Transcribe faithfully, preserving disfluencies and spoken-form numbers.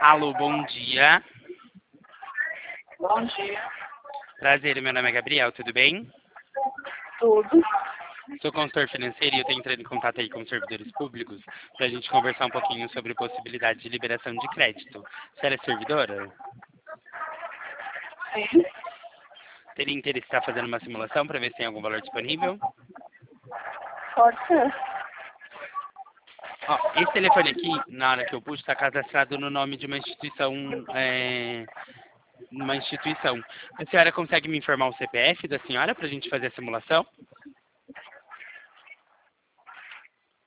Alô, bom dia. Bom dia. Prazer, meu nome é Gabriel, tudo bem? Tudo. Sou consultor financeiro e eu estou entrando em contato aí com os servidores públicos para a gente conversar um pouquinho sobre possibilidade de liberação de crédito. Você é servidora? Sim. Teria interesse em estar fazendo uma simulação para ver se tem algum valor disponível? Pode ser. Ó, esse telefone aqui, na hora que eu puxo, está cadastrado no nome de uma instituição, é, uma instituição. A senhora consegue me informar o C P F da senhora para a gente fazer a simulação?